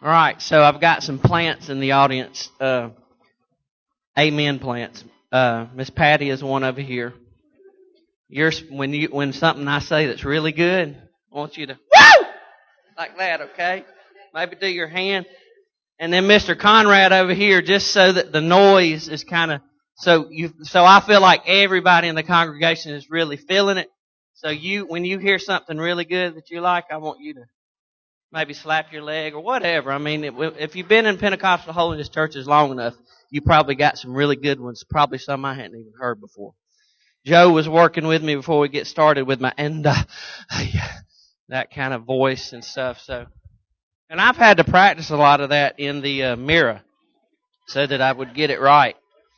All right, so I've got some plants in the audience. Amen plants. Miss Patty is one over here. When something I say that's really good, I want you to woo like that, okay? Maybe do your hand, and then Mr. Conrad over here, just so that the noise is kind of so I feel like everybody in the congregation is really feeling it. So when you hear something really good that you like, I want you to maybe slap your leg or whatever. I mean, if you've been in Pentecostal Holiness churches long enough, you probably got some really good ones, probably some I hadn't even heard before. Joe was working with me before we get started with my that kind of voice and stuff. And I've had to practice a lot of that in the mirror so that I would get it right.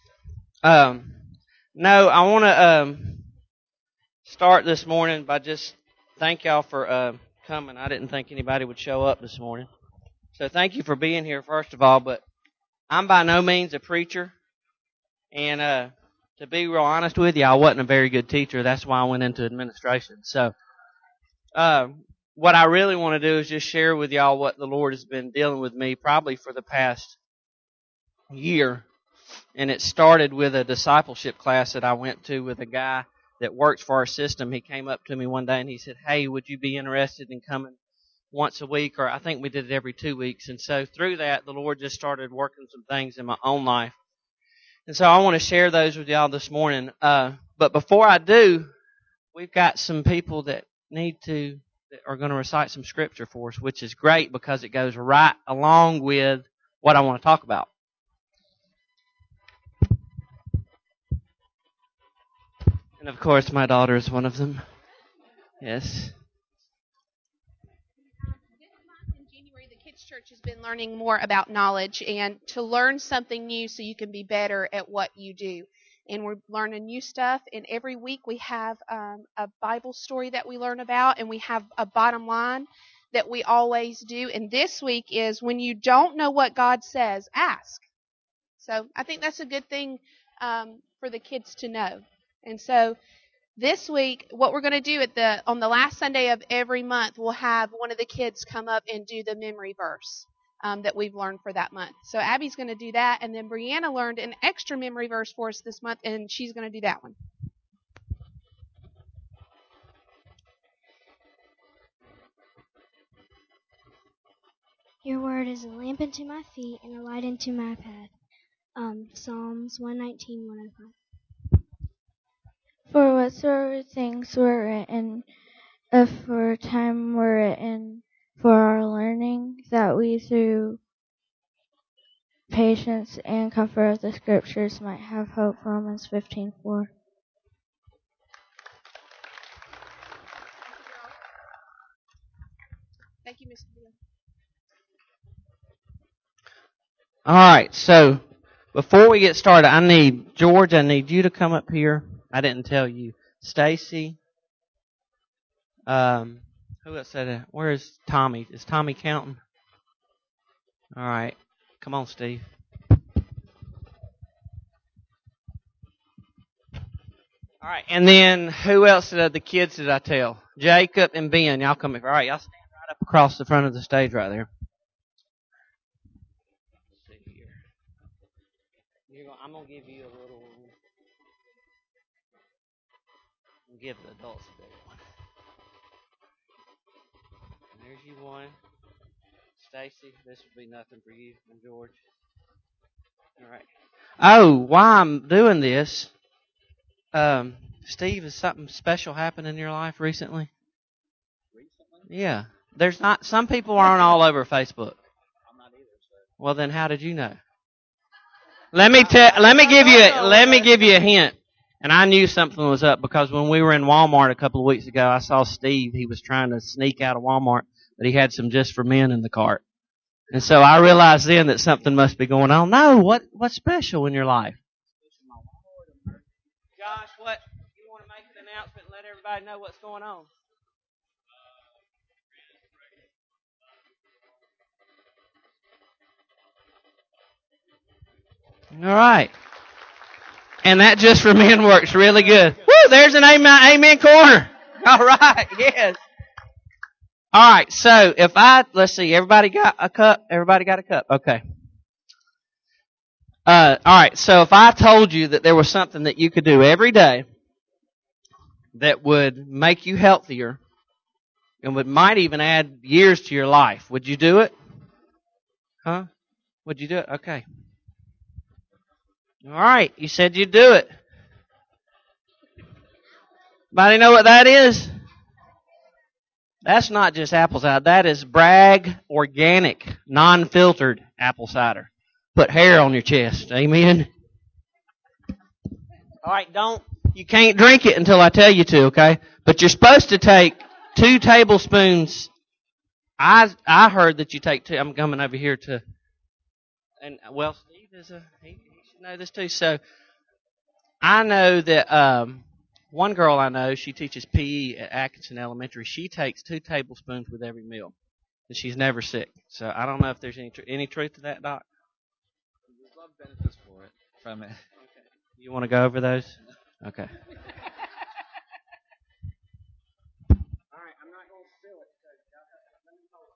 No, I want to start this morning by just thank y'all for coming. I didn't think anybody would show up this morning. So thank you for being here, first of all. But I'm by no means a preacher. And to be real honest with you, I wasn't a very good teacher. That's why I went into administration. So what I really want to do is just share with y'all what the Lord has been dealing with me probably for the past year. And it started with a discipleship class that I went to with a guy that works for our system. He came up to me one day and he said, "Hey, would you be interested in coming once a week?" Or I think we did it every 2 weeks. And so through that, the Lord just started working some things in my own life. And so I want to share those with y'all this morning. But before I do, we've got some people that are going to recite some scripture for us, which is great because it goes right along with what I want to talk about. And of course, my daughter is one of them. Yes. This month in January, the Kids Church has been learning more about knowledge and to learn something new so you can be better at what you do. And we're learning new stuff. And every week we have a Bible story that we learn about, and we have a bottom line that we always do. And this week is when you don't know what God says, ask. So I think that's a good thing for the kids to know. And so this week, what we're going to do on the last Sunday of every month, we'll have one of the kids come up and do the memory verse that we've learned for that month. So Abby's going to do that, and then Brianna learned an extra memory verse for us this month, and she's going to do that one. Your word is a lamp unto my feet and a light unto my path. Psalms 119, 105. For whatsoever things were written aforetime were written for our learning, that we through patience and comfort of the Scriptures might have hope. Romans 15:4. Thank you, Mr. Bill. All right, so before we get started, I need you to come up here. I didn't tell you. Stacy. Who else said that? Where is Tommy? Is Tommy counting? All right. Come on, Steve. All right. And then who else the kids did I tell? Jacob and Ben. Y'all come here. All right. Y'all stand right up across the front of the stage right there. Let's see here. I'm going to give you a little one. Give the adults a big one. And there's you one. Stacy, this would be nothing for you. And George. All right. Oh, why I'm doing this, Steve, has something special happened in your life recently? Yeah. There's not. Some people aren't all over Facebook. I'm not either. So. Well, then how did you know? Let me give you a hint. And I knew something was up because when we were in Walmart a couple of weeks ago, I saw Steve. He was trying to sneak out of Walmart, but he had some Just for Men in the cart. And so I realized then that something must be going on. No, what's special in your life? Josh, what? You want to make an announcement and let everybody know what's going on? All right. And that Just for Men works really good. Woo, there's an amen corner. All right, yes. All right, so let's see, everybody got a cup? Everybody got a cup? Okay. All right, so if I told you that there was something that you could do every day that would make you healthier and might even add years to your life, would you do it? Huh? Would you do it? Okay. All right, you said you'd do it. Anybody know what that is? That's not just apple cider. That is Bragg organic, non-filtered apple cider. Put hair on your chest. Amen. All right, you can't drink it until I tell you to, okay? But you're supposed to take 2 tablespoons. I heard that you take 2. I'm coming over here to, and well, Steve he should know this too. So I know that one girl I know, she teaches PE at Atkinson Elementary. She takes 2 tablespoons with every meal, and she's never sick. So I don't know if there's any truth to that, Doc. There's a lot of benefits from it. Okay. You want to go over those? Okay. All right, I'm not going to spill it. Let me hold it.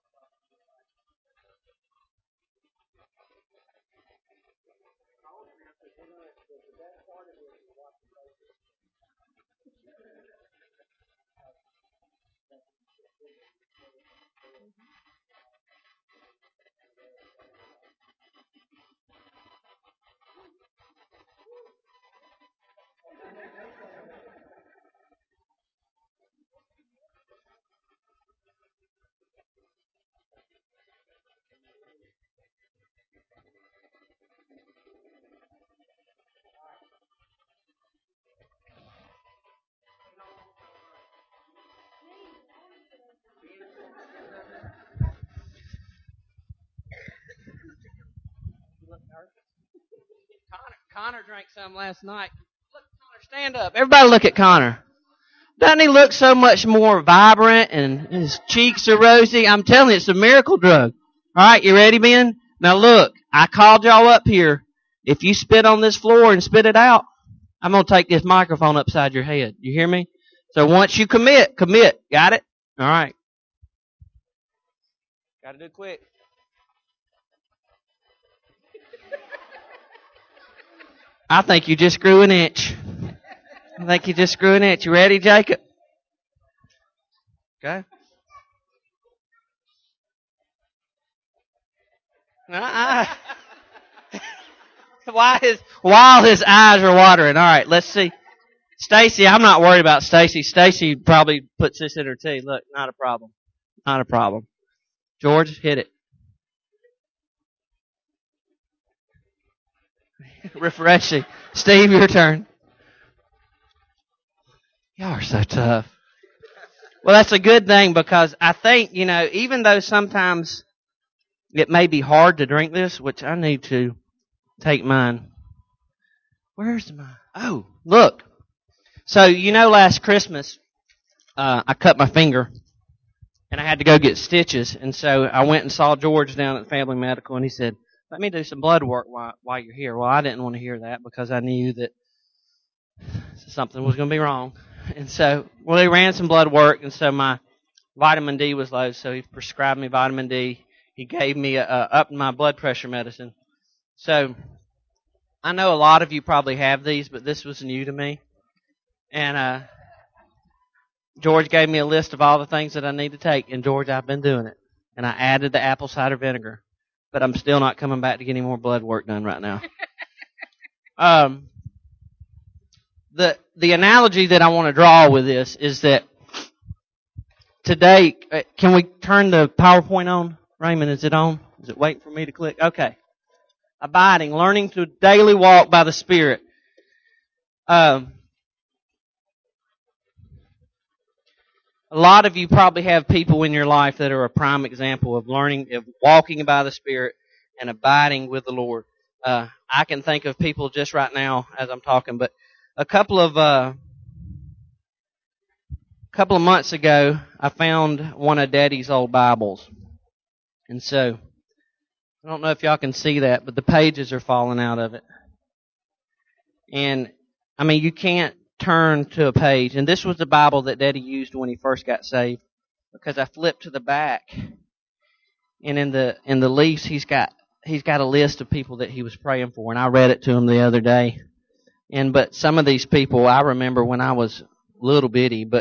Connor drank some last night. Look, Connor, stand up. Everybody look at Connor. Doesn't he look so much more vibrant and his cheeks are rosy? I'm telling you, it's a miracle drug. All right, you ready, Ben? Now look, I called y'all up here. If you spit on this floor and spit it out, I'm going to take this microphone upside your head. You hear me? So once you commit. Got it? All right. Got to do it quick. I think you just grew an inch. You ready, Jacob? Okay. While his eyes are watering. All right, let's see. Stacy, I'm not worried about Stacy. Stacy probably puts this in her tea. Look, not a problem. Not a problem. George, hit it. Refreshing. Steve, your turn. Y'all are so tough. Well, that's a good thing because I think, even though sometimes it may be hard to drink this, which I need to take mine. Where's mine? Oh, look. So, last Christmas, I cut my finger and I had to go get stitches. And so I went and saw George down at Family Medical and he said, let me do some blood work while you're here. Well, I didn't want to hear that because I knew that something was going to be wrong. And so, he ran some blood work and so my vitamin D was low. So he prescribed me vitamin D. He gave me up my blood pressure medicine. So I know a lot of you probably have these, but this was new to me. And George gave me a list of all the things that I need to take. And George, I've been doing it. And I added the apple cider vinegar. But I'm still not coming back to get any more blood work done right now. The analogy that I want to draw with this is that today, can we turn the PowerPoint on? Raymond, is it on? Is it waiting for me to click? Okay. Abiding, learning to daily walk by the Spirit. A lot of you probably have people in your life that are a prime example of walking by the Spirit and abiding with the Lord. I can think of people just right now as I'm talking, but a couple of months ago, I found one of Daddy's old Bibles. And so, I don't know if y'all can see that, but the pages are falling out of it. And, you can't turn to a page. And this was the Bible that Daddy used when he first got saved. because I flipped to the back, and in the leaves he's got a list of people that he was praying for, and I read it to him the other day. But some of these people I remember when I was little bitty, but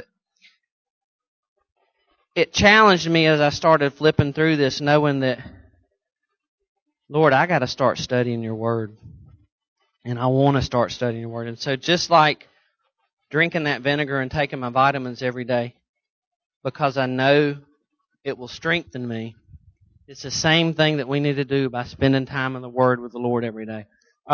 it challenged me as I started flipping through this, knowing that, Lord, I got to start studying your word. And I want to start studying your word. And so just like drinking that vinegar and taking my vitamins every day, because I know it will strengthen me, it's the same thing that we need to do by spending time in the word with the Lord every day.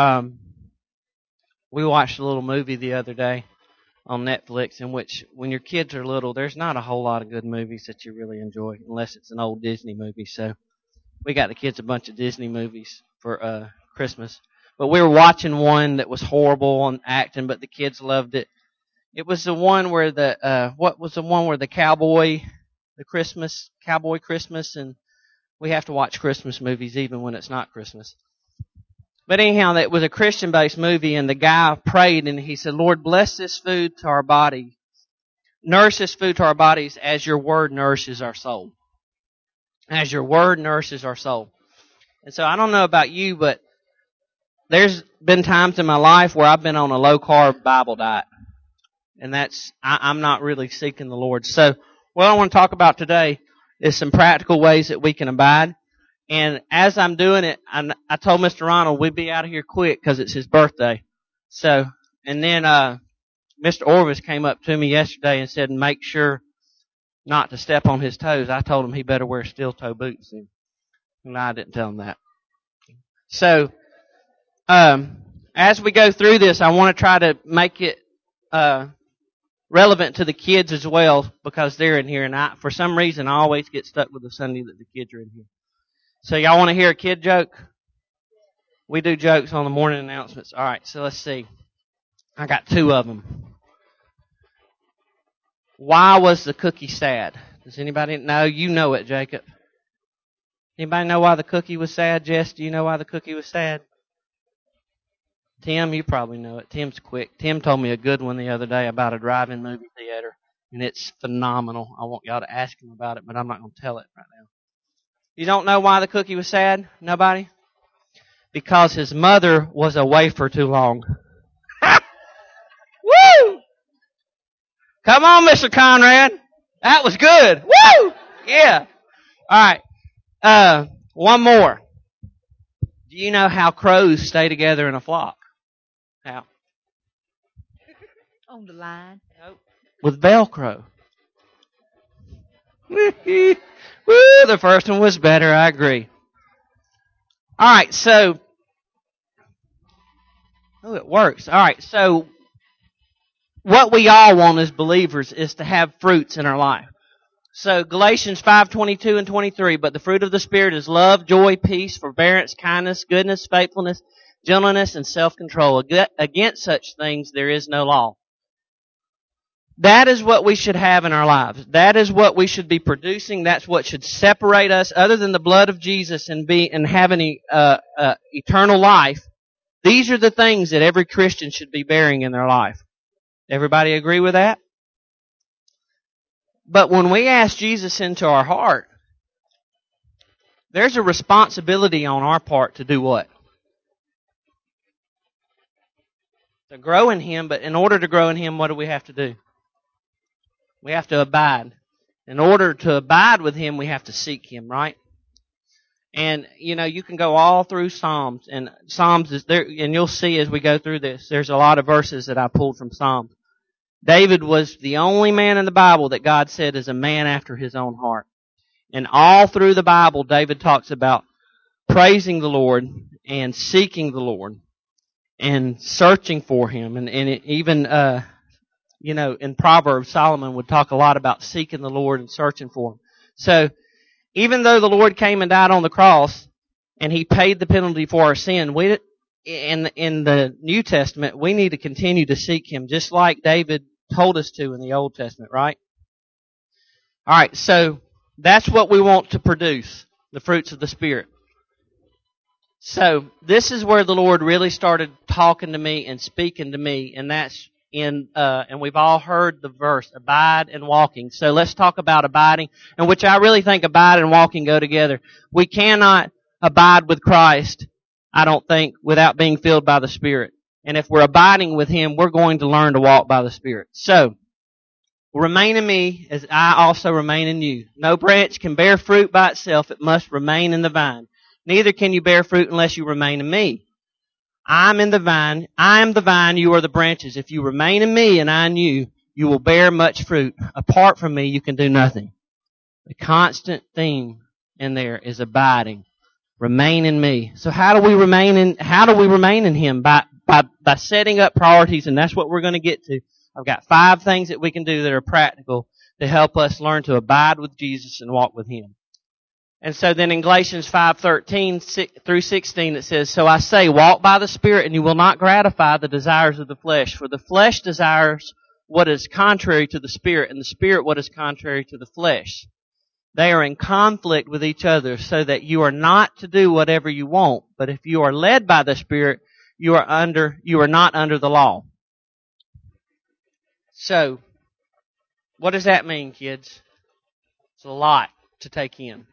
We watched a little movie the other day on Netflix in which, when your kids are little, there's not a whole lot of good movies that you really enjoy unless it's an old Disney movie. So we got the kids a bunch of Disney movies for Christmas. But we were watching one that was horrible on acting, but the kids loved it. It was the one where the cowboy Christmas, and we have to watch Christmas movies even when it's not Christmas. But anyhow, it was a Christian-based movie, and the guy prayed, and he said, Lord, bless this food to our body. Nourish this food to our bodies as your word nourishes our soul. As your word nourishes our soul. And so I don't know about you, but there's been times in my life where I've been on a low-carb Bible diet. And I'm not really seeking the Lord. So what I want to talk about today is some practical ways that we can abide. And as I'm doing it, I told Mr. Ronald we'd be out of here quick because it's his birthday. So, and then Mr. Orvis came up to me yesterday and said, make sure not to step on his toes. I told him he better wear steel-toe boots. And I didn't tell him that. So, as we go through this, I want to try to make it relevant to the kids as well because they're in here. And for some reason, I always get stuck with the Sunday that the kids are in here. So y'all want to hear a kid joke? We do jokes on the morning announcements. All right, so let's see. I got 2 of them. Why was the cookie sad? Does anybody know? You know it, Jacob. Anybody know why the cookie was sad? Jess, do you know why the cookie was sad? Tim, you probably know it. Tim's quick. Tim told me a good one the other day about a drive-in movie theater, and it's phenomenal. I want y'all to ask him about it, but I'm not going to tell it right now. You don't know why the cookie was sad? Nobody? Because his mother was away for too long. Woo! Come on, Mr. Conrad. That was good. Woo! Yeah. All right. One more. Do you know how crows stay together in a flock? How? On the line. Nope. With Velcro. Woo! The first one was better. I agree. All right. So, it works. All right. So, what we all want as believers is to have fruits in our life. So Galatians 5:22 and 23, but the fruit of the Spirit is love, joy, peace, forbearance, kindness, goodness, faithfulness, gentleness, and self-control. Against such things there is no law. That is what we should have in our lives. That is what we should be producing. That's what should separate us, other than the blood of Jesus and having eternal life. These are the things that every Christian should be bearing in their life. Everybody agree with that? But when we ask Jesus into our heart, there's a responsibility on our part to do what? To grow in Him, but in order to grow in Him, what do we have to do? We have to abide. In order to abide with Him, we have to seek Him, right? And, you can go all through Psalms, and Psalms is there, and you'll see as we go through this, there's a lot of verses that I pulled from Psalms. David was the only man in the Bible that God said is a man after His own heart. And all through the Bible, David talks about praising the Lord and seeking the Lord and searching for Him. And even, in Proverbs, Solomon would talk a lot about seeking the Lord and searching for Him. So, even though the Lord came and died on the cross and He paid the penalty for our sin, in the New Testament, we need to continue to seek Him just like David told us to in the Old Testament, right? All right, so that's what we want to produce, the fruits of the Spirit. So this is where the Lord really started talking to me and speaking to me, and that's and we've all heard the verse, abide and walking. So let's talk about abiding, in which I really think abide and walking go together. We cannot abide with Christ, I don't think, without being filled by the Spirit. And if we're abiding with Him, we're going to learn to walk by the Spirit. So, remain in me as I also remain in you. No branch can bear fruit by itself. It must remain in the vine. Neither can you bear fruit unless you remain in me. I am the vine, you are the branches. If you remain in me and I in you, you will bear much fruit. Apart from me, you can do nothing. The constant theme in there is abiding. Remain in me. So how do we remain in Him? By setting up priorities, and that's what we're going to get to. I've got 5 things that we can do that are practical to help us learn to abide with Jesus and walk with Him. And so then in Galatians 5:13 through 16 it says, So I say, walk by the Spirit, and you will not gratify the desires of the flesh. For the flesh desires what is contrary to the Spirit, and the Spirit what is contrary to the flesh. They are in conflict with each other, so that you are not to do whatever you want. But if you are led by the Spirit, you are not under the law. So, what does that mean, kids? It's a lot to take in.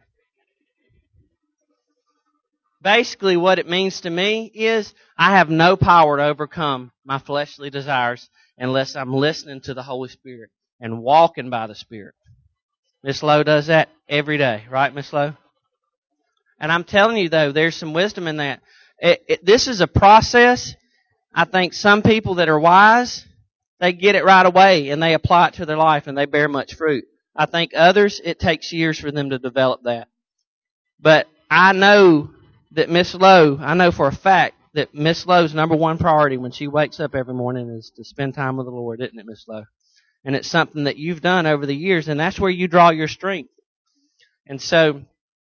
Basically, what it means to me is I have no power to overcome my fleshly desires unless I'm listening to the Holy Spirit and walking by the Spirit. Miss Lowe does that every day, right, Miss Lowe? And I'm telling you, though, there's some wisdom in that. This is a process. I think some people that are wise, they get it right away and they apply it to their life and they bear much fruit. I think others, it takes years for them to develop that. But I know for a fact that Miss Lowe's number one priority when she wakes up every morning is to spend time with the Lord, isn't it, Miss Lowe? And it's something that you've done over the years, and that's where you draw your strength. And so,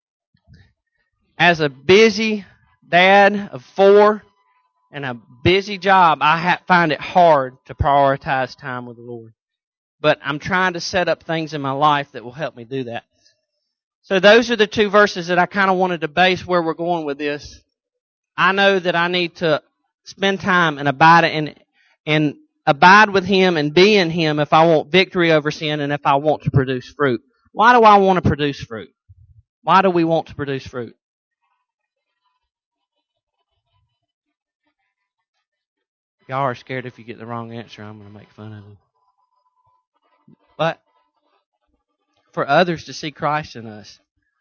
as a busy dad of 4 and a busy job, I find it hard to prioritize time with the Lord. But I'm trying to set up things in my life that will help me do that. So those are the 2 verses that I kind of wanted to base where we're going with this. I know that I need to spend time and abide with Him and be in Him if I want victory over sin and if I want to produce fruit. Why do I want to produce fruit? Why do we want to produce fruit? Y'all are scared if you get the wrong answer, I'm going to make fun of you. But for others to see Christ in us.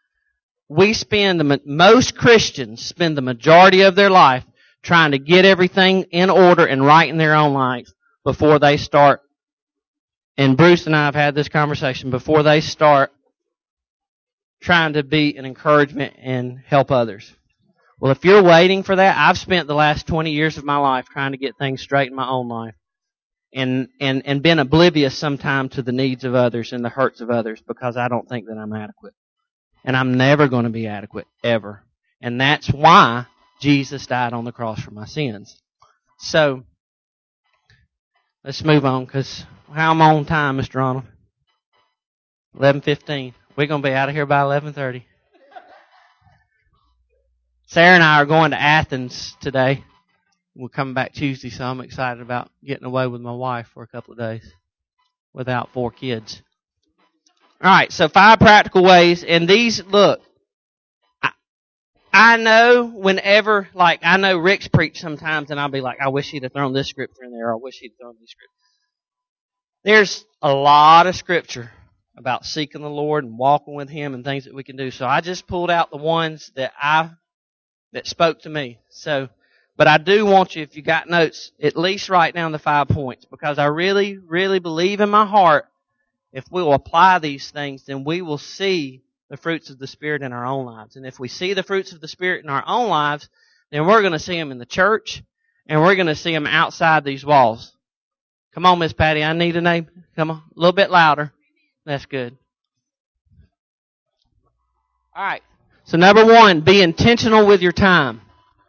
Most Christians spend the majority of their life trying to get everything in order and right in their own life before they start. And Bruce and I have had this conversation before they start trying to be an encouragement and help others. Well, if you're waiting for that, I've spent the last 20 years of my life trying to get things straight in my own life and been oblivious sometimes to the needs of others and the hurts of others because I don't think that I'm adequate. And I'm never going to be adequate, ever. And that's why Jesus died on the cross for my sins. So, let's move on, because how am I on time, Mr. Ronald? 11:15. We're going to be out of here by 11:30. Sarah and I are going to Athens today. We're coming back Tuesday, so I'm excited about getting away with my wife for a couple of days without 4 kids. All right, so 5 practical ways, and these, look, I know whenever, I know Rick's preached sometimes, and I'll be like, I wish he'd have thrown this scripture in there, or I wish he'd thrown this scripture. There's a lot of scripture about seeking the Lord and walking with Him and things that we can do. So I just pulled out the ones that spoke to me. So, but I do want you, if you got notes, at least write down the 5 points, because I really, really believe in my heart if we will apply these things, then we will see the fruits of the Spirit in our own lives. And if we see the fruits of the Spirit in our own lives, then we're going to see them in the church, and we're going to see them outside these walls. Come on, Miss Patty, I need a name. Come on, a little bit louder. That's good. All right. So number 1, be intentional with your time.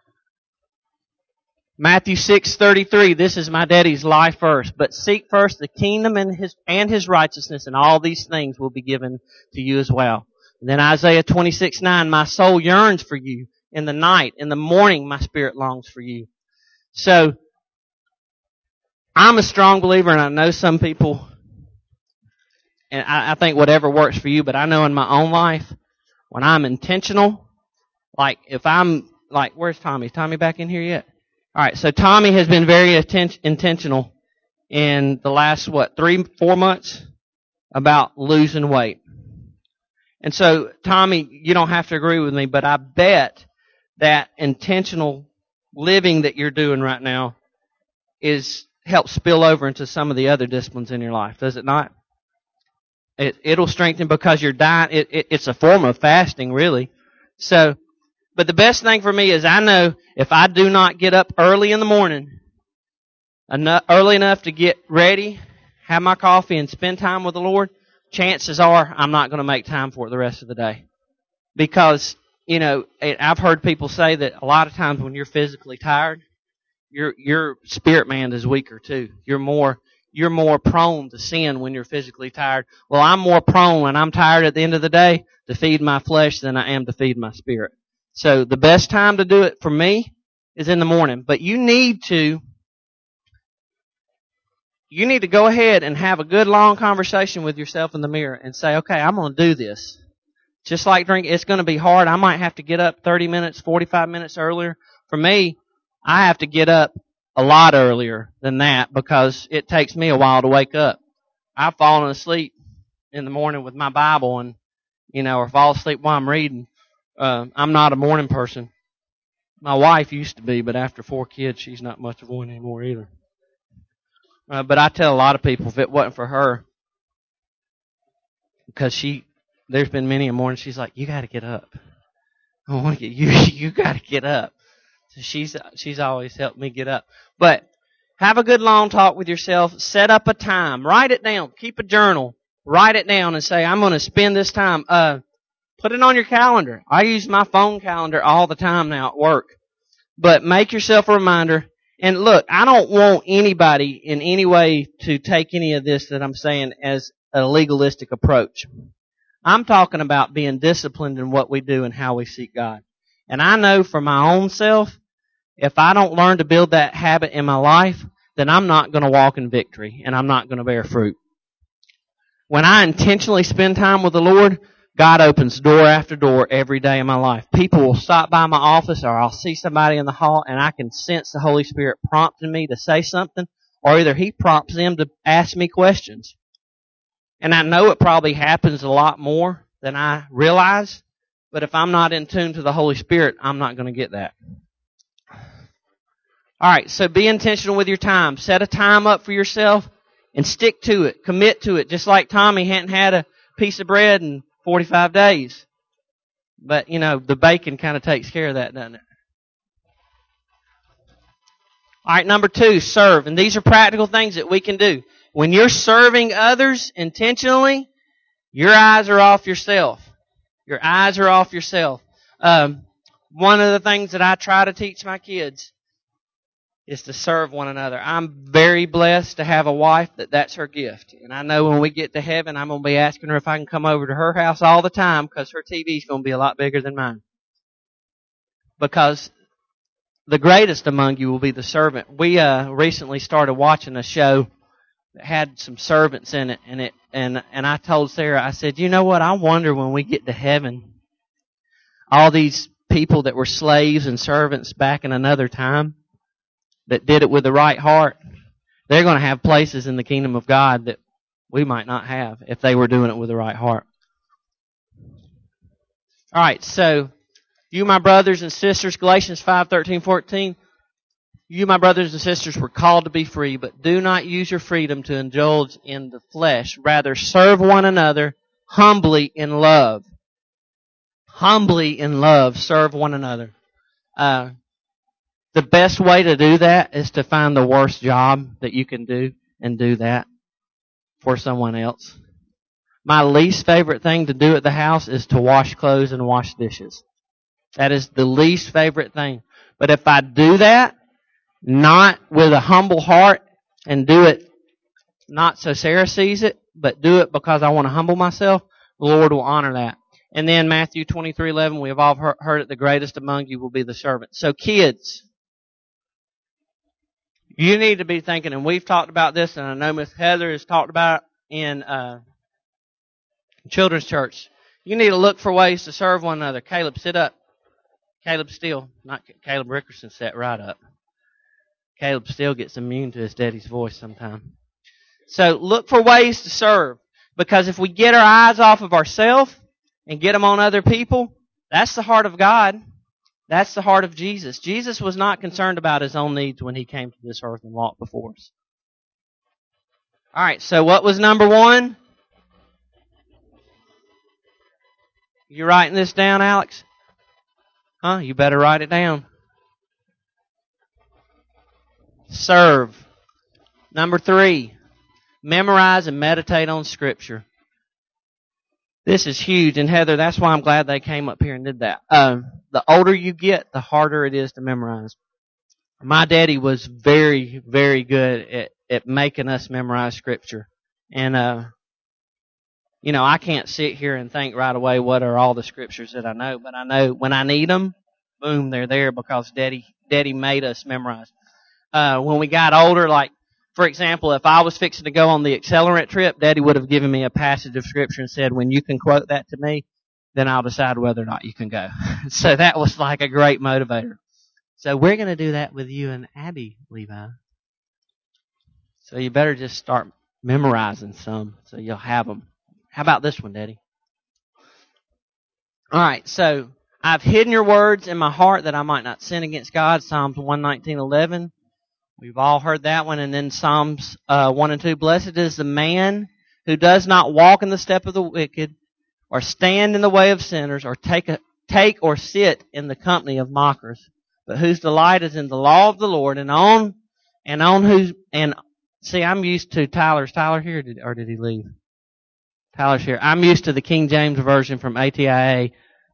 Matthew 6:33, this is my daddy's life verse. But seek first the kingdom and his righteousness, and all these things will be given to you as well. And then Isaiah 26:9, my soul yearns for you in the night. In the morning, my spirit longs for you. So, I'm a strong believer, and I know some people, and I think whatever works for you, but I know in my own life, when I'm intentional, like if I'm, like, where's Tommy? Is Tommy back in here yet? All right, so Tommy has been very intentional in the last, 3-4 months about losing weight. And so, Tommy, you don't have to agree with me, but I bet that intentional living that you're doing right now helps spill over into some of the other disciplines in your life, does it not? It'll strengthen because your diet, it's a form of fasting, really. So, but the best thing for me is I know if I do not get up early in the morning, early enough to get ready, have my coffee, and spend time with the Lord, chances are I'm not going to make time for it the rest of the day. Because, I've heard people say that a lot of times when you're physically tired, your spirit man is weaker too. You're more prone to sin when you're physically tired. Well, I'm more prone when I'm tired at the end of the day to feed my flesh than I am to feed my spirit. So the best time to do it for me is in the morning. But you need to go ahead and have a good long conversation with yourself in the mirror and say, okay, I'm going to do this. Just like drinking, it's going to be hard. I might have to get up 30 minutes, 45 minutes earlier. For me, I have to get up a lot earlier than that because it takes me a while to wake up. I've fallen asleep in the morning with my Bible and, or fall asleep while I'm reading. I'm not a morning person. My wife used to be, but after 4 kids, she's not much of one anymore either. But I tell a lot of people if it wasn't for her, because there's been many a morning she's like, you got to get up. I want to get you. You got to get up. So she's always helped me get up. But have a good long talk with yourself. Set up a time. Write it down. Keep a journal. Write it down and say, I'm going to spend this time. Put it on your calendar. I use my phone calendar all the time now at work. But make yourself a reminder. And look, I don't want anybody in any way to take any of this that I'm saying as a legalistic approach. I'm talking about being disciplined in what we do and how we seek God. And I know for my own self, if I don't learn to build that habit in my life, then I'm not going to walk in victory and I'm not going to bear fruit. When I intentionally spend time with the Lord, God opens door after door every day in my life. People will stop by my office or I'll see somebody in the hall and I can sense the Holy Spirit prompting me to say something, or either He prompts them to ask me questions. And I know it probably happens a lot more than I realize, but if I'm not in tune to the Holy Spirit, I'm not going to get that. Alright, so be intentional with your time. Set a time up for yourself and stick to it. Commit to it. Just like Tommy hadn't had a piece of bread in 45 days. But, the bacon kind of takes care of that, doesn't it? Alright, number 2, serve. And these are practical things that we can do. When you're serving others intentionally, your eyes are off yourself. Your eyes are off yourself. One of the things that I try to teach my kids is to serve one another. I'm very blessed to have a wife that's her gift. And I know when we get to heaven, I'm going to be asking her if I can come over to her house all the time because her TV is going to be a lot bigger than mine. Because the greatest among you will be the servant. We recently started watching a show that had some servants in it, and I told Sarah, I said, you know what? I wonder when we get to heaven, all these people that were slaves and servants back in another time that did it with the right heart, they're going to have places in the kingdom of God that we might not have if they were doing it with the right heart. All right, so you, my brothers and sisters, Galatians 5:13-14. You, my brothers and sisters, were called to be free, but do not use your freedom to indulge in the flesh. Rather, serve one another humbly in love. Humbly in love, serve one another. The best way to do that is to find the worst job that you can do and do that for someone else. My least favorite thing to do at the house is to wash clothes and wash dishes. That is the least favorite thing. But if I do that, not with a humble heart, and do it not so Sarah sees it, but do it because I want to humble myself, the Lord will honor that. And then Matthew 23:11, we have all heard it, the greatest among you will be the servant. So kids, You need to be thinking, and we've talked about this, and I know Miss Heather has talked about it in children's church. You need to look for ways to serve one another. Caleb, sit up. Caleb Steele, not Caleb Rickerson, sat right up. Caleb still gets immune to his daddy's voice sometimes. So look for ways to serve. Because if we get our eyes off of ourselves and get them on other people, that's the heart of God. That's the heart of Jesus. Jesus was not concerned about his own needs when he came to this earth and walked before us. All right, so what was number 1? You writing this down, Alex? Huh? You better write it down. Serve. Number 3, memorize and meditate on Scripture. This is huge, and Heather, that's why I'm glad they came up here and did that. The older you get, the harder it is to memorize. My daddy was very, very good at making us memorize Scripture. And, I can't sit here and think right away what are all the Scriptures that I know, but I know when I need them, boom, they're there because Daddy made us memorize. When we got older, like, for example, if I was fixing to go on the accelerant trip, Daddy would have given me a passage of Scripture and said, when you can quote that to me, then I'll decide whether or not you can go. So that was like a great motivator. So we're going to do that with you and Abby, Levi. So you better just start memorizing some so you'll have them. How about this one, Daddy? All right, so I've hidden your words in my heart that I might not sin against God, Psalms 119:11. We've all heard that one. And then Psalms 1 and 2. Blessed is the man who does not walk in the step of the wicked, or stand in the way of sinners, or take or sit in the company of mockers, but whose delight is in the law of the Lord, and see, I'm used to Tyler's. Tyler here, or did he leave? Tyler's here. I'm used to the King James Version from ATIA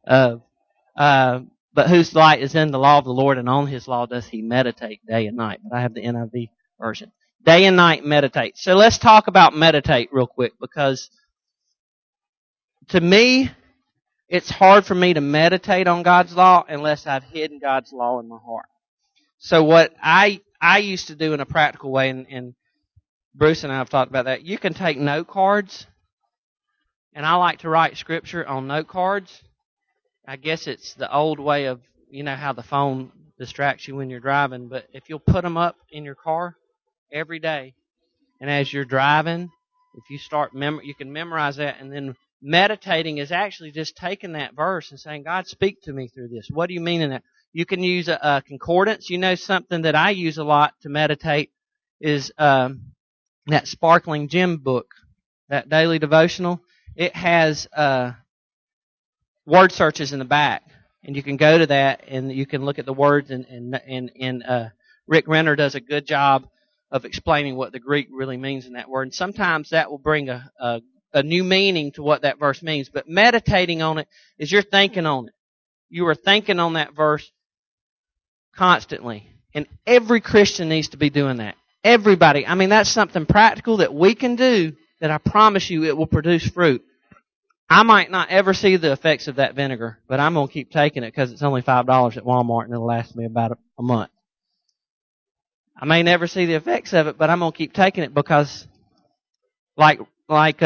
but whose delight is in the law of the Lord, and on his law does he meditate day and night. But I have the NIV version. Day and night meditate. So let's talk about meditate real quick, because to me, it's hard for me to meditate on God's law unless I've hidden God's law in my heart. So what I used to do in a practical way, and Bruce and I have talked about that, you can take note cards, and I like to write Scripture on note cards. I guess it's the old way of, how the phone distracts you when you're driving, but if you'll put them up in your car every day, and as you're driving, if you start you can memorize that, and then meditating is actually just taking that verse and saying, God, speak to me through this. What do you mean in that? You can use a concordance. Something that I use a lot to meditate is that Sparkling Gem book, that daily devotional. It has word searches in the back, and you can go to that and you can look at the words, and Rick Renner does a good job of explaining what the Greek really means in that word. And sometimes that will bring a new meaning to what that verse means. But meditating on it is you're thinking on it. You are thinking on that verse constantly. And every Christian needs to be doing that. Everybody. I mean, that's something practical that we can do that I promise you it will produce fruit. I might not ever see the effects of that vinegar, but I'm going to keep taking it because it's only $5 at Walmart and it'll last me about a month. I may never see the effects of it, but I'm going to keep taking it because, like, what's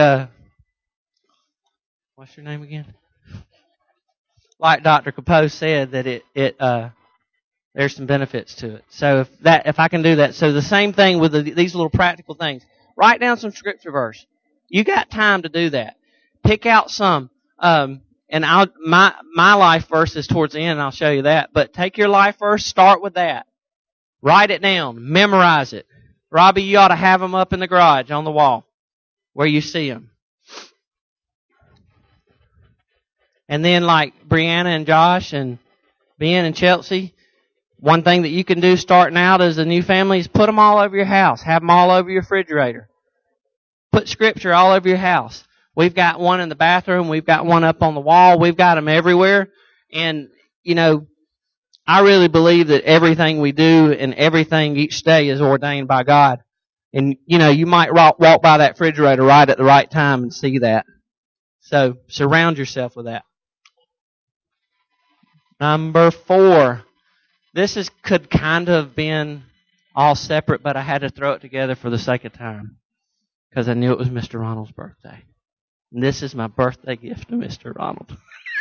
your name again? Like Dr. Capone said, that there's some benefits to it. So if I can do that, so the same thing with these little practical things. Write down some Scripture verse. You got time to do that. Pick out some. And my life verse is towards the end, and I'll show you that. But take your life verse, start with that. Write it down. Memorize it. Robbie, you ought to have them up in the garage on the wall where you see them. And then, like Brianna and Josh and Ben and Chelsea, one thing that you can do starting out as a new family is put them all over your house. Have them all over your refrigerator. Put Scripture all over your house. We've got one in the bathroom. We've got one up on the wall. We've got them everywhere. And, I really believe that everything we do and everything each day is ordained by God. And, you might walk by that refrigerator right at the right time and see that. So surround yourself with that. Number 4. This could kind of have been all separate, but I had to throw it together for the sake of time because I knew it was Mr. Ronald's birthday. And this is my birthday gift to Mr. Ronald.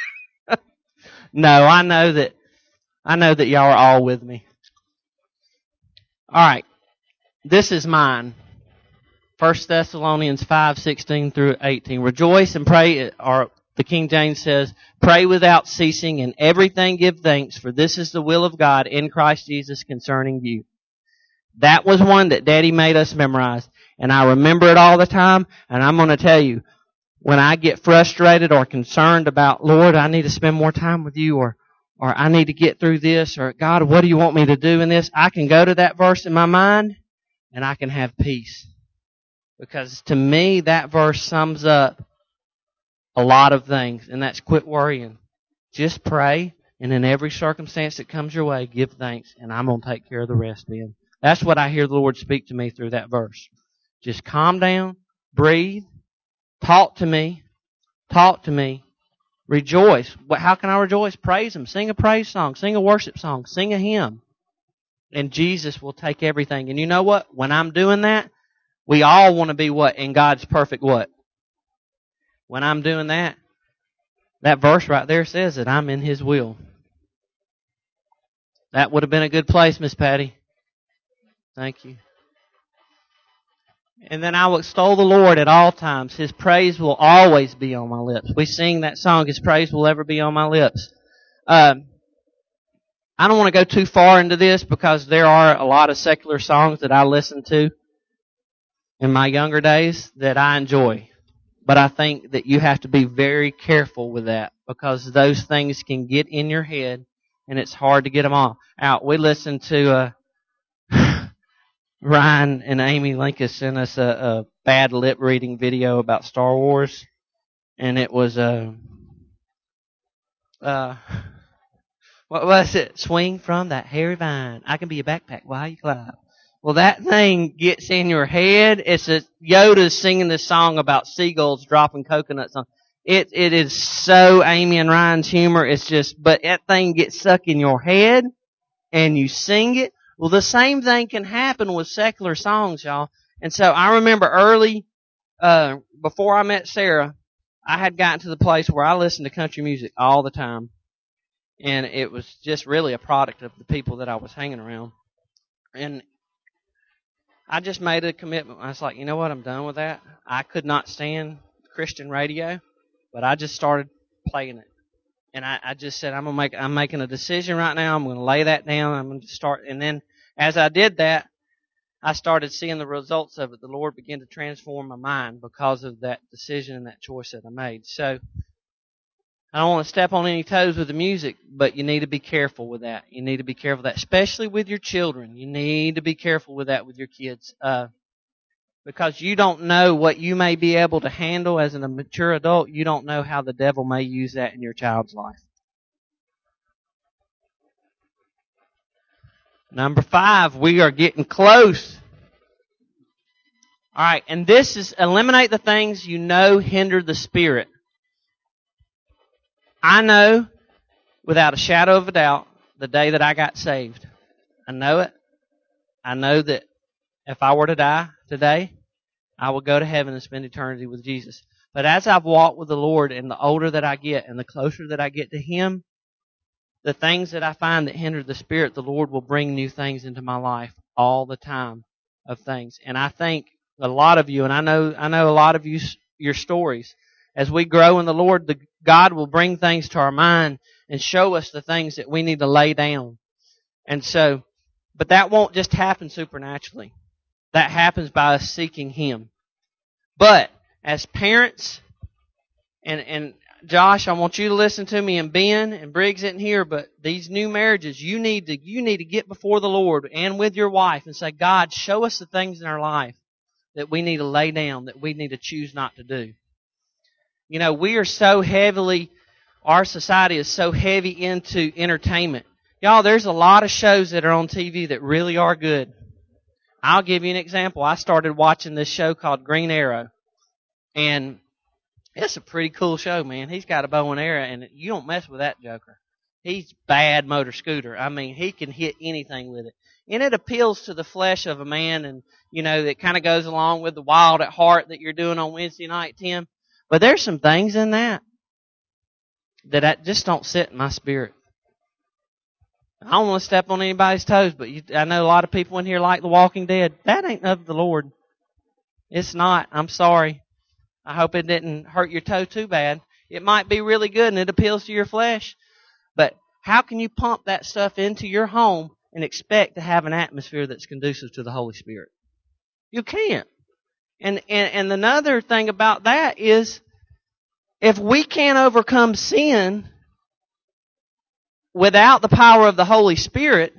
No, I know that y'all are all with me. All right. This is mine. 1 Thessalonians 5:16 through 18. Rejoice and pray, or the King James says, pray without ceasing, and everything give thanks, for this is the will of God in Christ Jesus concerning you. That was one that Daddy made us memorize, and I remember it all the time, and I'm going to tell you, when I get frustrated or concerned about, Lord, I need to spend more time with you, or I need to get through this, or God, what do you want me to do in this? I can go to that verse in my mind, and I can have peace. Because to me, that verse sums up a lot of things, and that's quit worrying. Just pray, and in every circumstance that comes your way, give thanks, and I'm going to take care of the rest then. That's what I hear the Lord speak to me through that verse. Just calm down, breathe, talk to me, rejoice. How can I rejoice? Praise Him. Sing a praise song, sing a worship song, sing a hymn, and Jesus will take everything. And you know what? When I'm doing that, we all want to be what? In God's perfect what? When I'm doing that verse right there says that I'm in His will. That would have been a good place, Miss Patty. Thank you. And then I will extol the Lord at all times. His praise will always be on my lips. We sing that song, His praise will ever be on my lips. I don't want to go too far into this because there are a lot of secular songs that I listen to in my younger days that I enjoy. But I think that you have to be very careful with that because those things can get in your head and it's hard to get them all out. We listened to Ryan and Amy Lincoln sent us a bad lip reading video about Star Wars, and it was what was it? Swing from that hairy vine. I can be a backpack while you climb. Well, that thing gets in your head. It's Yoda's singing this song about seagulls dropping coconuts on. It is so Amy and Ryan's humor. It's just, but that thing gets stuck in your head, and you sing it. Well, the same thing can happen with secular songs, y'all. And so I remember early, before I met Sarah, I had gotten to the place where I listened to country music all the time. And it was just really a product of the people that I was hanging around. And I just made a commitment. I was like, you know what? I'm done with that. I could not stand Christian radio, but I just started playing it. And I just said, I'm making a decision right now. I'm going to lay that down. I'm going to start. And then as I did that, I started seeing the results of it. The Lord began to transform my mind because of that decision and that choice that I made. So I don't want to step on any toes with the music, but you need to be careful with that. You need to be careful with that, especially with your children. You need to be careful with that with your kids. Because you don't know what you may be able to handle as a mature adult. You don't know how the devil may use that in your child's life. Number 5, we are getting close. All right, and this is eliminate the things you know hinder the Spirit. I know, without a shadow of a doubt, the day that I got saved. I know it. I know that if I were to die today, I will go to heaven and spend eternity with Jesus. But as I've walked with the Lord, and the older that I get and the closer that I get to Him, the things that I find that hinder the Spirit, the Lord will bring new things into my life all the time of things. And I think a lot of you, and I know a lot of you, your stories, as we grow in the Lord, God will bring things to our mind and show us the things that we need to lay down. And so, but that won't just happen supernaturally. That happens by us seeking Him. But as parents, and Josh, I want you to listen to me, and Ben and Briggs isn't here, but these new marriages, you need to get before the Lord and with your wife and say, God, show us the things in our life that we need to lay down, that we need to choose not to do. You know, we are so heavily, our society is so heavy into entertainment. Y'all, there's a lot of shows that are on TV that really are good. I'll give you an example. I started watching this show called Green Arrow. And it's a pretty cool show, man. He's got a bow and arrow, and you don't mess with that joker. He's bad motor scooter. I mean, he can hit anything with it. And it appeals to the flesh of a man, and, that kind of goes along with the wild at heart that you're doing on Wednesday night, Tim. But there's some things in that I just don't sit in my spirit. I don't want to step on anybody's toes, but I know a lot of people in here like The Walking Dead. That ain't of the Lord. It's not. I'm sorry. I hope it didn't hurt your toe too bad. It might be really good and it appeals to your flesh, but how can you pump that stuff into your home and expect to have an atmosphere that's conducive to the Holy Spirit? You can't. And another thing about that is, if we can't overcome sin without the power of the Holy Spirit,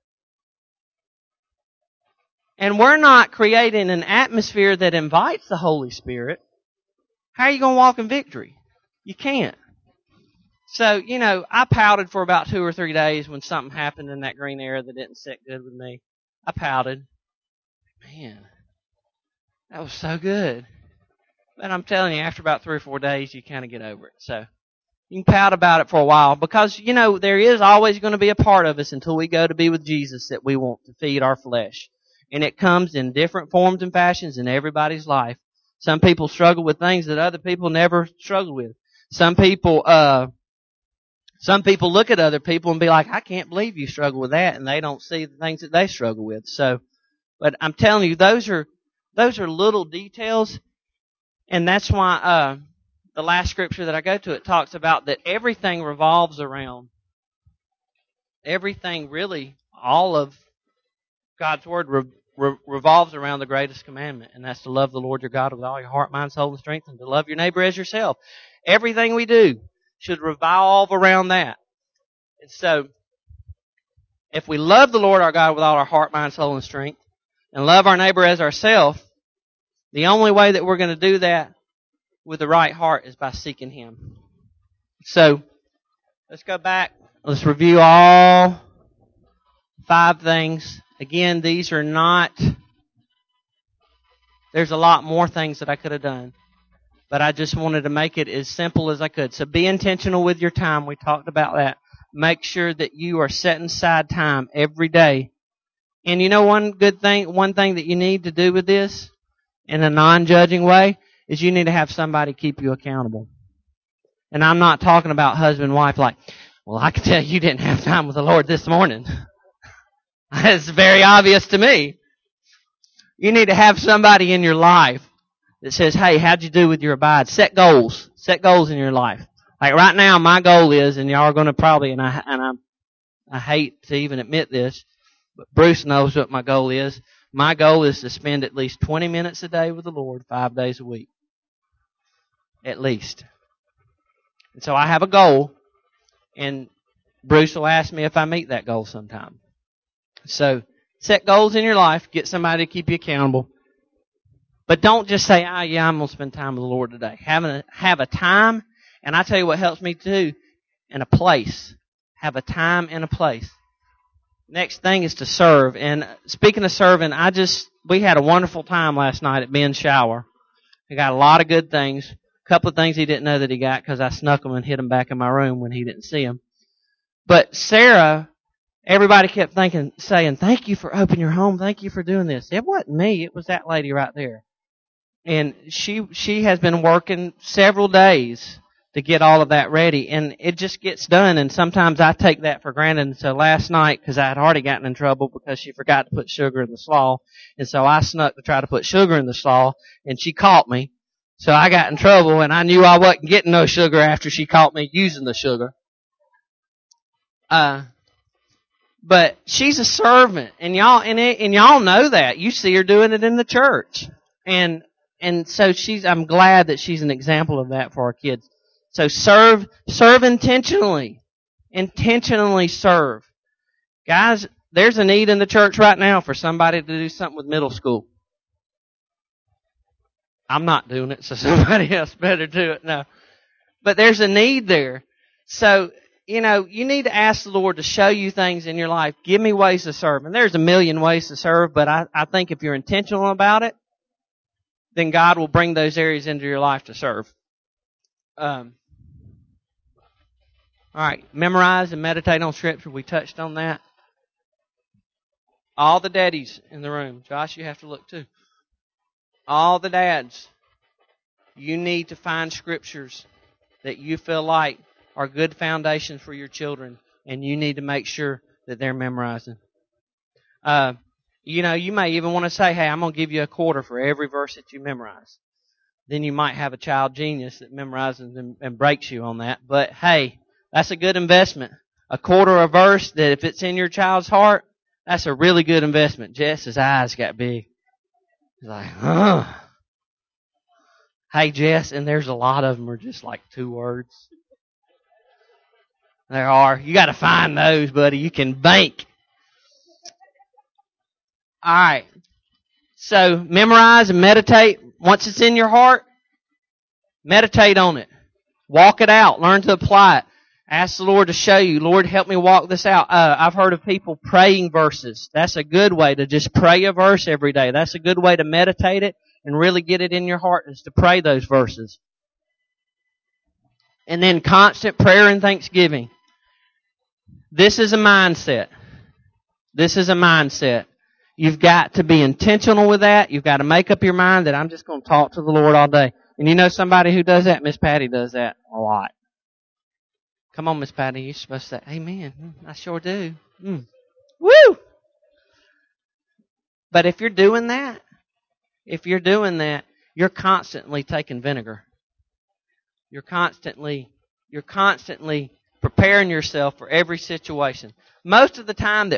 and we're not creating an atmosphere that invites the Holy Spirit, how are you going to walk in victory? You can't. So, I pouted for about 2 or 3 days when something happened in that green area that didn't sit good with me. I pouted. Man, that was so good. But I'm telling you, after about 3 or 4 days, you kind of get over it. So, you can pout about it for a while because, there is always going to be a part of us until we go to be with Jesus that we want to feed our flesh. And it comes in different forms and fashions in everybody's life. Some people struggle with things that other people never struggle with. Some people look at other people and be like, I can't believe you struggle with that, and they don't see the things that they struggle with. So, but I'm telling you, those are little details, and that's why the last scripture that I go to, it talks about that everything revolves around, really, all of God's Word revolves around the greatest commandment, and that's to love the Lord your God with all your heart, mind, soul, and strength, and to love your neighbor as yourself. Everything we do should revolve around that. And so, if we love the Lord our God with all our heart, mind, soul, and strength, and love our neighbor as ourselves, the only way that we're going to do that with the right heart is by seeking Him. So, let's go back. Let's review all 5 things. Again, these are not... There's a lot more things that I could have done, but I just wanted to make it as simple as I could. So be intentional with your time. We talked about that. Make sure that you are setting aside time every day. And one thing that you need to do with this in a non-judging way is you need to have somebody keep you accountable. And I'm not talking about husband and wife like, well, I can tell you didn't have time with the Lord this morning. It's very obvious to me. You need to have somebody in your life that says, hey, how'd you do with your abide? Set goals. Set goals in your life. Like right now, my goal is, and y'all are going to probably, and I hate to even admit this, but Bruce knows what my goal is. My goal is to spend at least 20 minutes a day with the Lord 5 days a week. At least. And so I have a goal, and Bruce will ask me if I meet that goal sometime. So set goals in your life. Get somebody to keep you accountable. But don't just say, yeah, I'm going to spend time with the Lord today. Have a time, and I tell you what helps me too, and a place. Have a time and a place. Next thing is to serve. And speaking of serving, we had a wonderful time last night at Ben's shower. He got a lot of good things. A couple of things he didn't know that he got because I snuck them and hid them back in my room when he didn't see them. But Sarah, everybody kept saying, thank you for opening your home. Thank you for doing this. It wasn't me. It was that lady right there. And she has been working several days to get all of that ready, and it just gets done, and sometimes I take that for granted. And so last night, because I had already gotten in trouble because she forgot to put sugar in the slaw, and so I snuck to try to put sugar in the slaw, and she caught me. So I got in trouble, and I knew I wasn't getting no sugar after she caught me using the sugar. But she's a servant, and y'all know that. You see her doing it in the church. And so I'm glad that she's an example of that for our kids. So serve intentionally. Intentionally serve. Guys, there's a need in the church right now for somebody to do something with middle school. I'm not doing it, so somebody else better do it now. But there's a need there. So, you need to ask the Lord to show you things in your life. Give me ways to serve. And there's a million ways to serve, but I think if you're intentional about it, then God will bring those areas into your life to serve. All right, memorize and meditate on Scripture. We touched on that. All the daddies in the room. Josh, you have to look too. All the dads. You need to find scriptures that you feel like are good foundations for your children, and you need to make sure that they're memorizing. You may even want to say, hey, I'm going to give you a quarter for every verse that you memorize. Then you might have a child genius that memorizes and breaks you on that. But hey, that's a good investment. A quarter a verse that if it's in your child's heart, that's a really good investment. Jess's eyes got big. He's like, huh. Hey, Jess, and there's a lot of them are just like 2 words. There are. You got to find those, buddy. You can bank. All right. So memorize and meditate. Once it's in your heart, meditate on it. Walk it out. Learn to apply it. Ask the Lord to show you. Lord, help me walk this out. I've heard of people praying verses. That's a good way to just pray a verse every day. That's a good way to meditate it and really get it in your heart is to pray those verses. And then constant prayer and thanksgiving. This is a mindset. This is a mindset. You've got to be intentional with that. You've got to make up your mind that I'm just going to talk to the Lord all day. And you know somebody who does that? Miss Patty does that a lot. Come on, Miss Patty. You're supposed to say, amen. I sure do. Woo! But if you're doing that, you're constantly taking vinegar. You're constantly preparing yourself for every situation. Most of the time,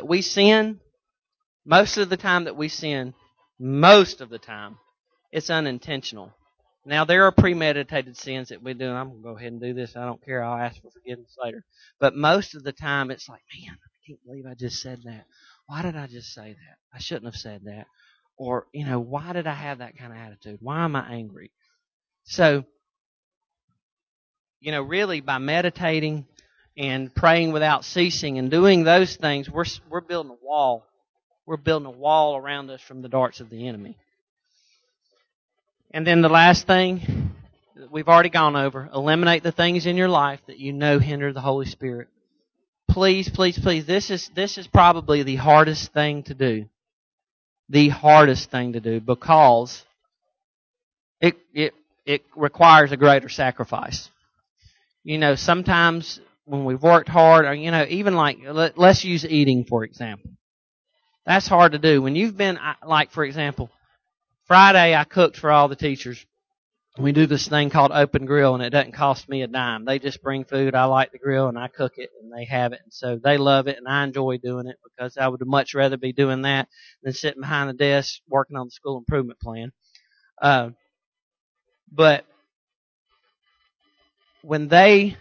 it's unintentional. Now, there are premeditated sins that we do, and I'm going to go ahead and do this. I don't care. I'll ask for forgiveness later. But most of the time, it's like, man, I can't believe I just said that. Why did I just say that? I shouldn't have said that. Or, why did I have that kind of attitude? Why am I angry? So, really by meditating and praying without ceasing and doing those things, we're building a wall. We're building a wall around us from the darts of the enemy. And then the last thing we've already gone over, eliminate the things in your life that you know hinder the Holy Spirit. Please, please, please. This is probably the hardest thing to do. The hardest thing to do because it requires a greater sacrifice. Sometimes when we've worked hard, or even like let's use eating for example. That's hard to do. When you've been like for example, Friday I cooked for all the teachers. We do this thing called open grill, and it doesn't cost me a dime. They just bring food. I like the grill, and I cook it, and they have it. And so they love it, and I enjoy doing it because I would much rather be doing that than sitting behind the desk working on the school improvement plan. But when where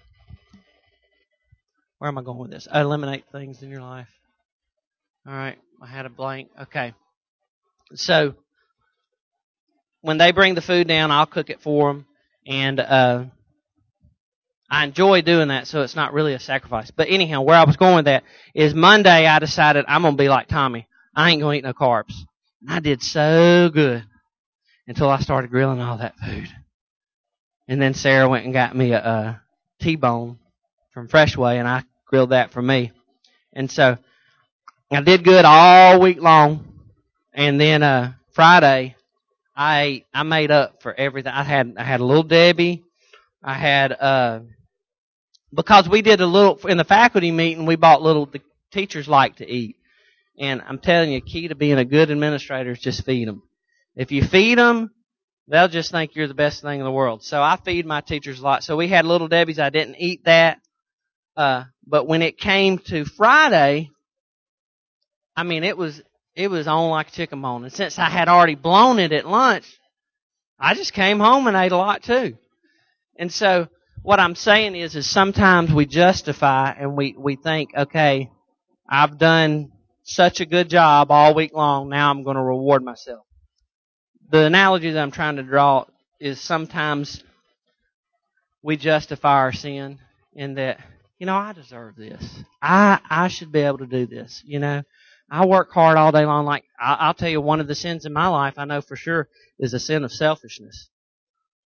am I going with this? Eliminate things in your life. All right, I had a blank. Okay. So when they bring the food down, I'll cook it for them, and I enjoy doing that, so it's not really a sacrifice. But anyhow, where I was going with that is Monday I decided I'm going to be like Tommy. I ain't going to eat no carbs. And I did so good until I started grilling all that food. And then Sarah went and got me a T-bone from Freshway, and I grilled that for me. And so I did good all week long. And then Friday, I made up for everything. I had a little Debbie. I had because we did a little in the faculty meeting. We bought little the teachers like to eat, and I'm telling you, key to being a good administrator is just feed them. If you feed them, they'll just think you're the best thing in the world. So I feed my teachers a lot. So we had little Debbie's. I didn't eat that, but when it came to Friday, I mean it was on like a chicken bone. And since I had already blown it at lunch, I just came home and ate a lot too. And so what I'm saying is sometimes we justify and we think, okay, I've done such a good job all week long, now I'm going to reward myself. The analogy that I'm trying to draw is sometimes we justify our sin in that, I deserve this. I should be able to do this, I work hard all day long. Like, I'll tell you, one of the sins in my life, I know for sure, is a sin of selfishness.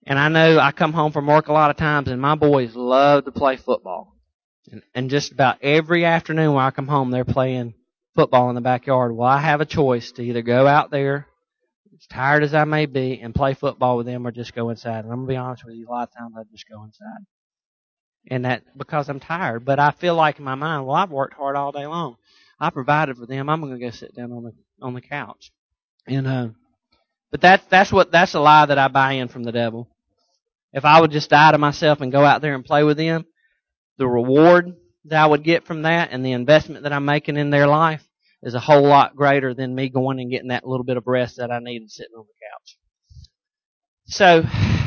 And I know I come home from work a lot of times, and my boys love to play football. And just about every afternoon when I come home, they're playing football in the backyard. Well, I have a choice to either go out there, as tired as I may be, and play football with them, or just go inside. And I'm going to be honest with you, a lot of times I just go inside. And that because I'm tired. But I feel like in my mind, well, I've worked hard all day long. I provided for them. I'm going to go sit down on the couch. And but that's a lie that I buy in from the devil. If I would just die to myself and go out there and play with them, the reward that I would get from that and the investment that I'm making in their life is a whole lot greater than me going and getting that little bit of rest that I need and sitting on the couch. So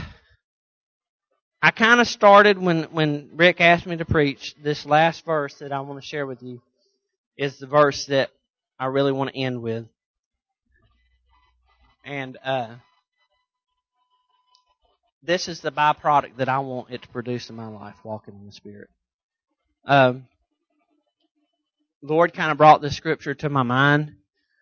I kind of started when Rick asked me to preach. This last verse that I want to share with you is the verse that I really want to end with. And this is the byproduct that I want it to produce in my life, walking in the Spirit. Lord kind of brought this scripture to my mind.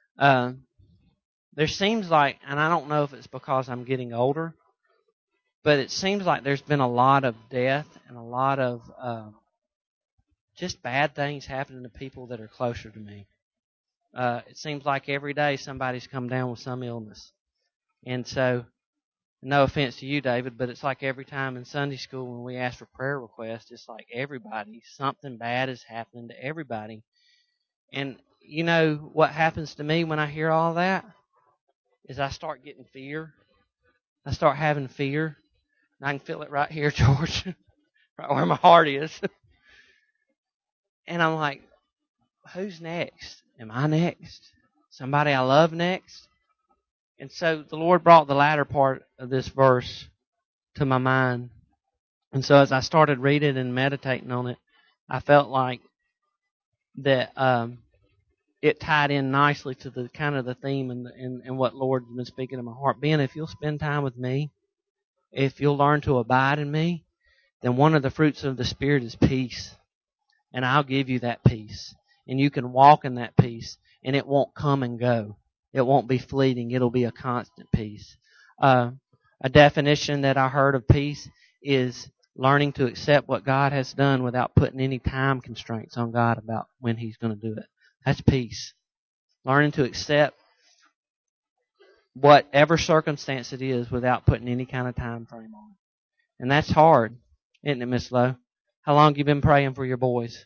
There seems like, and I don't know if it's because I'm getting older, but it seems like there's been a lot of death and a lot of just bad things happening to people that are closer to me. It seems like every day somebody's come down with some illness. And so, no offense to you, David, but it's like every time in Sunday school when we ask for prayer requests, it's like everybody, something bad is happening to everybody. And you know what happens to me when I hear all that? Is I start getting fear. I start having fear. And I can feel it right here, George, right where my heart is. And I'm like, who's next? Am I next? Somebody I love next? And so the Lord brought the latter part of this verse to my mind. And so as I started reading and meditating on it, I felt like that it tied in nicely to the kind of the theme and what Lord's been speaking to my heart. Ben, if you'll spend time with me, if you'll learn to abide in me, then one of the fruits of the Spirit is peace. And I'll give you that peace. And you can walk in that peace, and it won't come and go. It won't be fleeting. It'll be a constant peace. A definition that I heard of peace is learning to accept what God has done without putting any time constraints on God about when He's going to do it. That's peace. Learning to accept whatever circumstance it is without putting any kind of time frame on it. And that's hard, isn't it, Miss Lowe? How long have you been praying for your boys?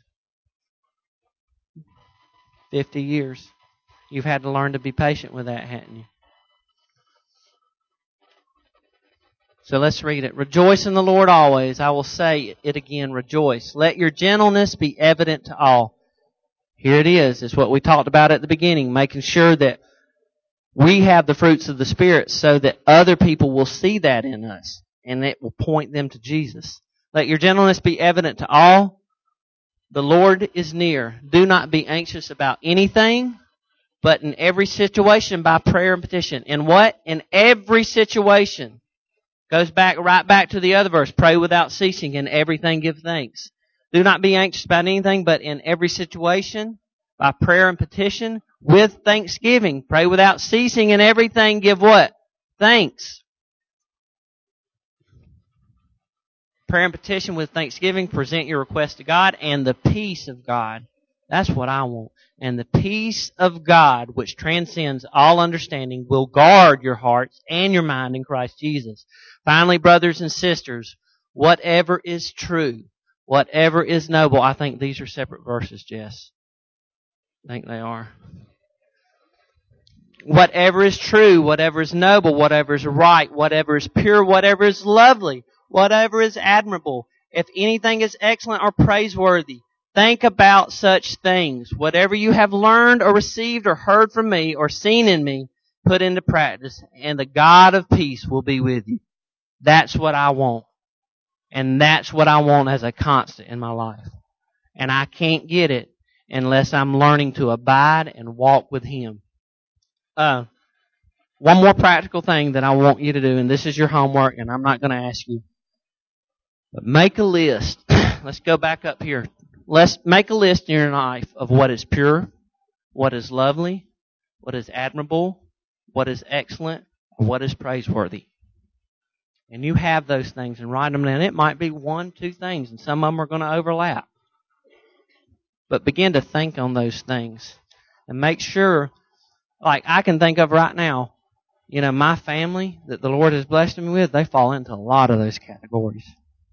50 years. You've had to learn to be patient with that, haven't you? So let's read it. Rejoice in the Lord always. I will say it again, rejoice. Let your gentleness be evident to all. Here it is. It's what we talked about at the beginning, making sure that we have the fruits of the Spirit so that other people will see that in us and it will point them to Jesus. Let your gentleness be evident to all. The Lord is near. Do not be anxious about anything, but in every situation by prayer and petition. In what? In every situation. Goes back right back to the other verse. Pray without ceasing. In everything give thanks. Do not be anxious about anything, but in every situation by prayer and petition with thanksgiving. Pray without ceasing. In everything give what? Thanks. Prayer and petition with thanksgiving. Present your request to God, and the peace of God. That's what I want. And the peace of God, which transcends all understanding, will guard your hearts and your mind in Christ Jesus. Finally, brothers and sisters, whatever is true, whatever is noble. I think these are separate verses, Jess. I think they are. Whatever is true, whatever is noble, whatever is right, whatever is pure, whatever is lovely, whatever is admirable, if anything is excellent or praiseworthy, think about such things. Whatever you have learned or received or heard from me or seen in me, put into practice, and the God of peace will be with you. That's what I want. And that's what I want as a constant in my life. And I can't get it unless I'm learning to abide and walk with Him. One more practical thing that I want you to do, and this is your homework, and I'm not going to ask you. But make a list. Let's go back up here. Let's make a list in your life of what is pure, what is lovely, what is admirable, what is excellent, or what is praiseworthy. and you have those things and write them down. It might be 1, 2 things, and some of them are going to overlap. But begin to think on those things and make sure, like I can think of right now, my family that the Lord has blessed me with, they fall into a lot of those categories.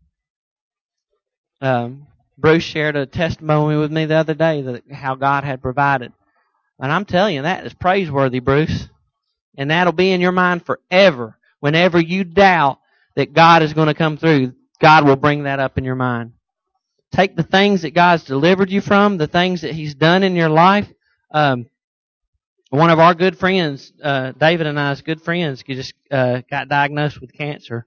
Bruce shared a testimony with me the other day that how God had provided. And I'm telling you, that is praiseworthy, Bruce. And that'll be in your mind forever. Whenever you doubt that God is going to come through, God will bring that up in your mind. Take the things that God's delivered you from, the things that He's done in your life. One of our good friends, David and I's good friends, just got diagnosed with cancer.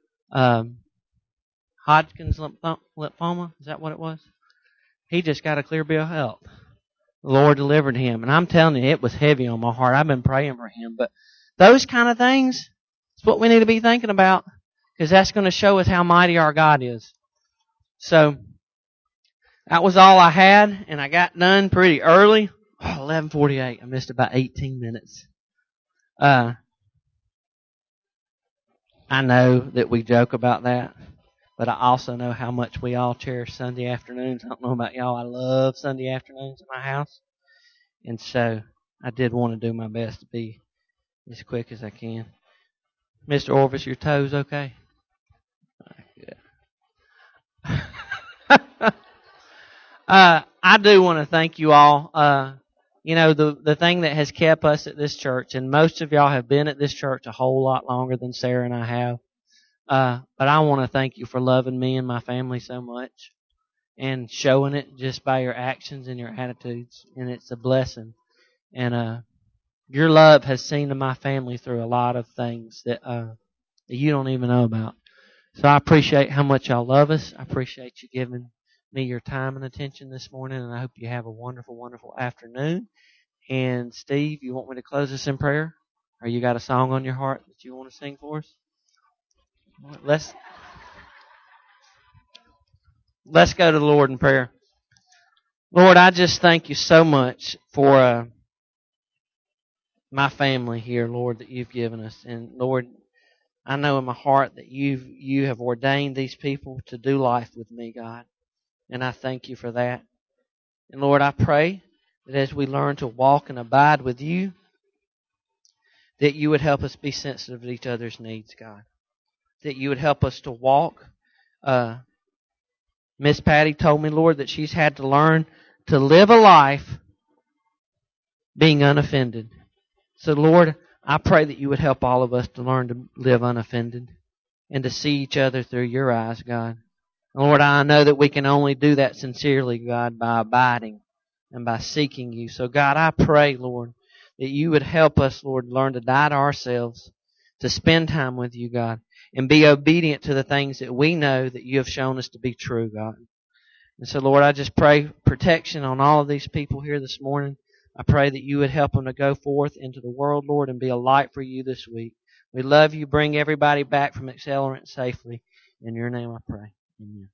Hodgkin's lymphoma, is that what it was? He just got a clear bill of health. The Lord delivered him. And I'm telling you, it was heavy on my heart. I've been praying for him. But those kind of things, is what we need to be thinking about, because that's going to show us how mighty our God is. So, that was all I had, and I got done pretty early. 11:48. I missed about 18 minutes. I know that we joke about that, but I also know how much we all cherish Sunday afternoons. I don't know about y'all. I love Sunday afternoons in my house. And so I did want to do my best to be as quick as I can. Mr. Orvis, your toes okay? Good. I do want to thank you all. The thing that has kept us at this church, and most of y'all have been at this church a whole lot longer than Sarah and I have. But I want to thank you for loving me and my family so much and showing it just by your actions and your attitudes. And it's a blessing. And your love has seen to my family through a lot of things that you don't even know about. So I appreciate how much y'all love us. I appreciate you giving me your time and attention this morning, and I hope you have a wonderful, wonderful afternoon. And Steve, you want me to close this in prayer? Or you got a song on your heart that you want to sing for us? Let's go to the Lord in prayer. Lord, I just thank you so much for my family here, Lord, that you've given us. And Lord, I know in my heart that you have ordained these people to do life with me, God. And I thank you for that. And Lord, I pray that as we learn to walk and abide with you, that you would help us be sensitive to each other's needs, God. That you would help us to walk. Miss Patty told me, Lord, that she's had to learn to live a life being unoffended. So, Lord, I pray that you would help all of us to learn to live unoffended and to see each other through your eyes, God. And Lord, I know that we can only do that sincerely, God, by abiding and by seeking you. So, God, I pray, Lord, that you would help us, Lord, learn to die to ourselves, to spend time with you, God, and be obedient to the things that we know that you have shown us to be true, God. And so, Lord, I just pray protection on all of these people here this morning. I pray that you would help them to go forth into the world, Lord, and be a light for you this week. We love you. Bring everybody back from Accelerant safely. In your name I pray. Amen.